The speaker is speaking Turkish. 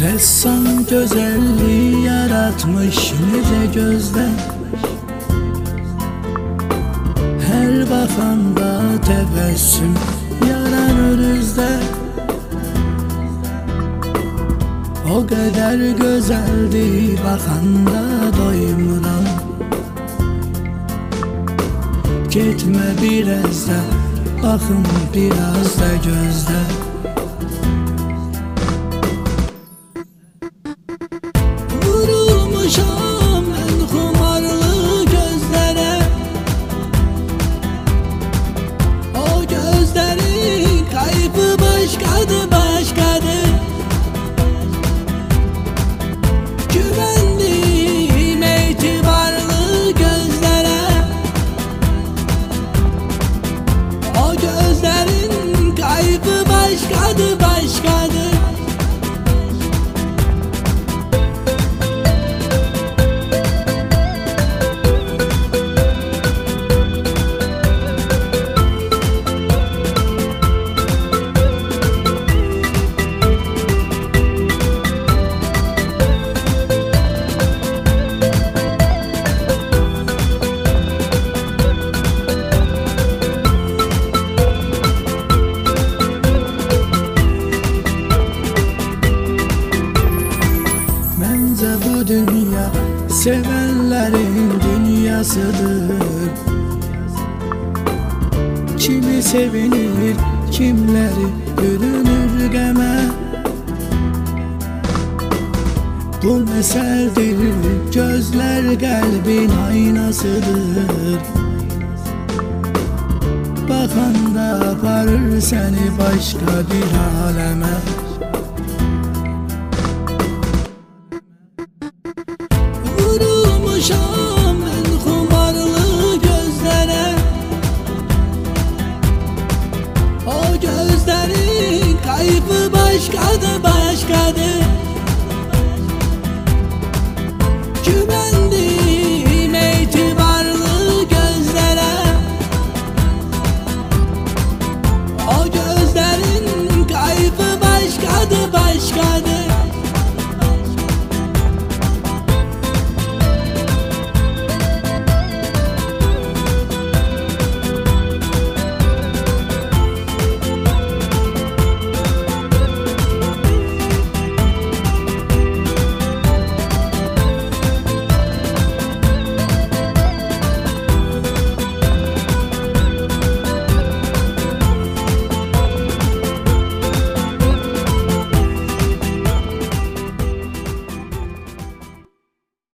Ressam güzelliği yaratmış nice gözde, her bakanda tebessüm yaranır yüzde. O kadar güzeldi bakanda doymuram. Gitme biraz da, bakın biraz da gözde. Vurulmuşam ben kumarlı gözlere, o gözlerin kaybı başkadır başkadır. Güvendiğim itibarlı gözlere, o gözlerin kaybı başkadır başkadır. Bu dünya sevenlerin dünyasıdır. Kimi sevinir, kimleri bürünür geme. Bu meseldir, gözler kalbin aynasıdır. Bakan da aparır seni başka bir aleme. Vurulmuşam ben kumarlı gözlere, o gözlerin kaybı başkadır.